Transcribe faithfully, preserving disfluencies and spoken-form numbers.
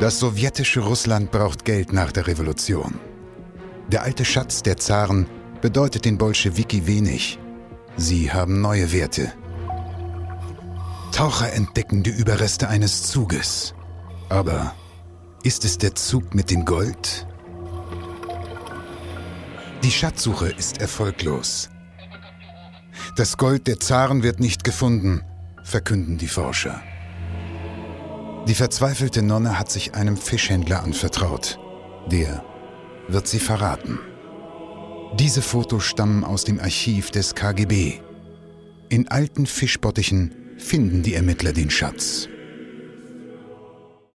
Das sowjetische Russland braucht Geld nach der Revolution. Der alte Schatz der Zaren bedeutet den Bolschewiki wenig. Sie haben neue Werte. Taucher entdecken die Überreste eines Zuges. Aber ist es der Zug mit dem Gold? Die Schatzsuche ist erfolglos. Das Gold der Zaren wird nicht gefunden, verkünden die Forscher. Die verzweifelte Nonne hat sich einem Fischhändler anvertraut. Der wird sie verraten. Diese Fotos stammen aus dem Archiv des K G B. In alten Fischbottichen finden die Ermittler den Schatz.